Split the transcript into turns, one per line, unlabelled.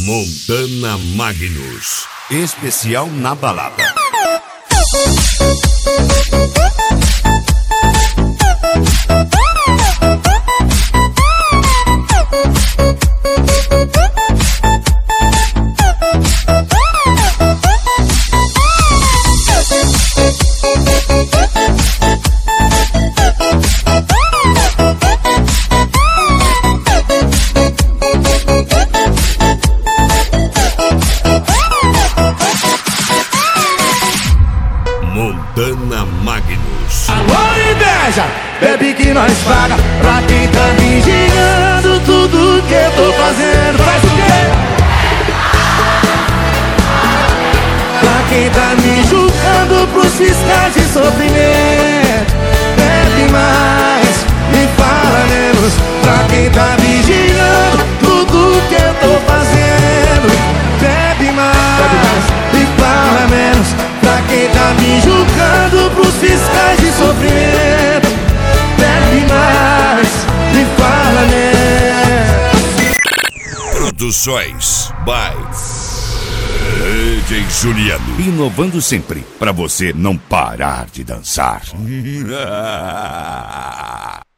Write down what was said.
Montana Magnus, especial na balada. Montana Magnus.
Alô, inveja, bebe que nós paga. Pra quem tá vigiando tudo que eu tô fazendo. Faz o quê? Pra quem tá me julgando pros fiscais de sofrimento. Bebe mais e fala menos. Pra quem tá vigiando tudo que eu tô fazendo. Bebe mais e fala menos. Pra quem tá me julgando pros fiscais de sofrimento. Bebe mais e fala menos.
Produções by DJ Juliano. Inovando sempre, pra você não parar de dançar.